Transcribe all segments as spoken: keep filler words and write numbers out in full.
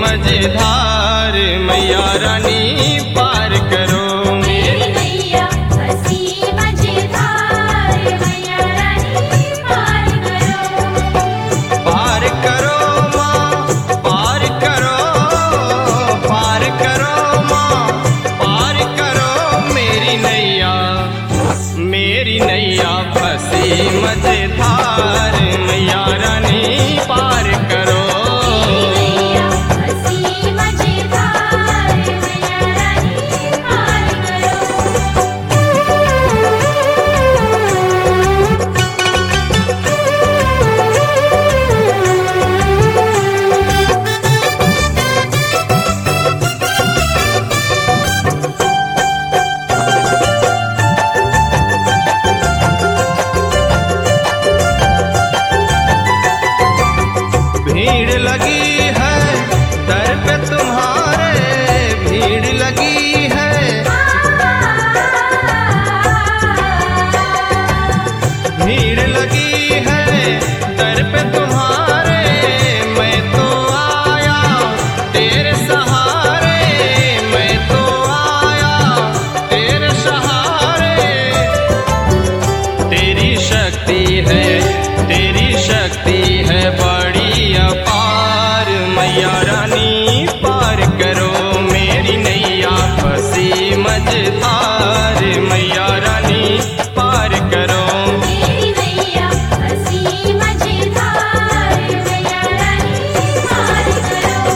मजेदार मैया रानी पार करो। मेरी नैया हंसी मजेदार मैया रानी पार करो। पार करो माँ पार करो, पार करो माँ पार करो, मेरी नैया मेरी नैया फंसी मजेदार मैया रानी पार करो। भीड़ लगी है दर पे तुम्हारे, भीड़ लगी है, भीड़ लगी है दर पे तुम्हारे। मैं तो आया तेरे सहारे, मैं तो आया तेरे सहारे। तेरी शक्ति है तेरी शक्ति है बड़ी अपार मैया रानी पार करो। मेरी नैया फंसी मजेदार मैया रानी पार करो। मेरी नैया हंसी मजेदार मैया रानी पार करो।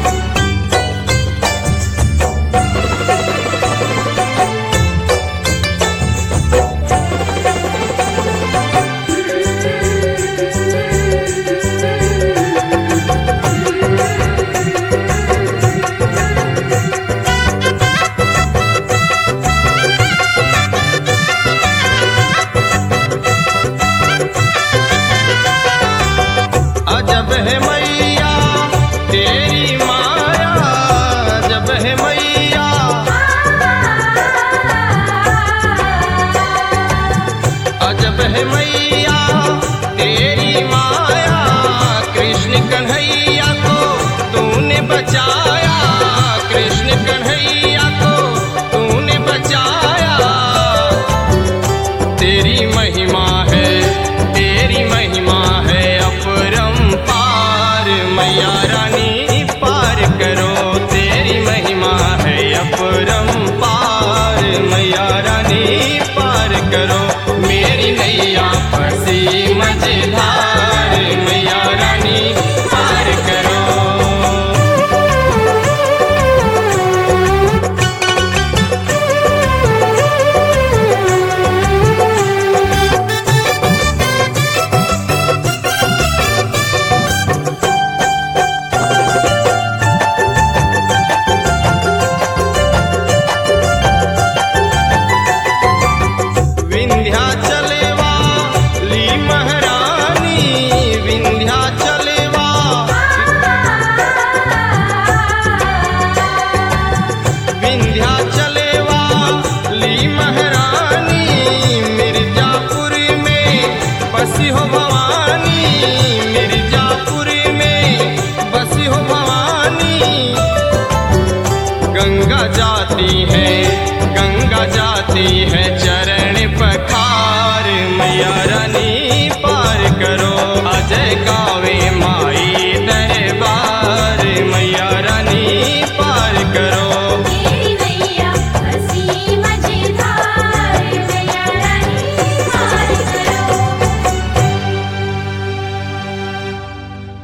अजब है मैया तेरी माया, अजब है मैया, अजब है मैया तेरी माया। कृष्ण कन्हैया को तूने बचाया, कृष्ण कन्हैया को तूने बचाया। तेरी महिमा है तेरी महिमा है अपरंपार मैया रानी पार करो। तेरी महिमा है अपरंपार मैया रानी पार करो। मेरी नैया फंसी मजेदार मैया रानी पार करो। विंध्याचल वाली महारानी, विंध्याचल विंध्याचल वाली महारानी। मिर्जापुर में बसी हो भवानी, मिर्जापुर में बसी हो भवानी। गंगा जाती है गंगा जाती है चरण पखार मैया रानी पार करो। अजय गावे माई दरबार मैया रानी पार करो।